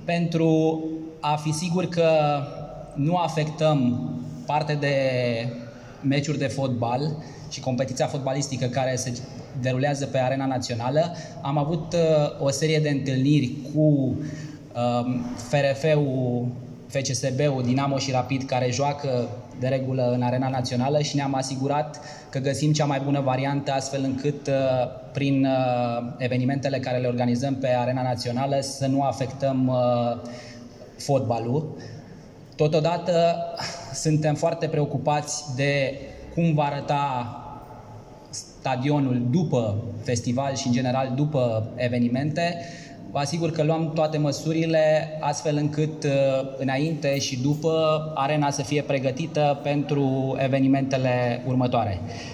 pentru a fi sigur că nu afectăm parte de meciuri de fotbal și competiția fotbalistică care se derulează pe arena națională. Am avut o serie de întâlniri cu FRF-ul, FCSB-ul, Dinamo și Rapid, care joacă de regulă în arena națională, și ne-am asigurat că găsim cea mai bună variantă, astfel încât prin evenimentele care le organizăm pe arena națională să nu afectăm fotbalul. Totodată suntem foarte preocupați de cum va arăta stadionul după festival și în general după evenimente. Vă asigur că luăm toate măsurile astfel încât înainte și după arena să fie pregătită pentru evenimentele următoare.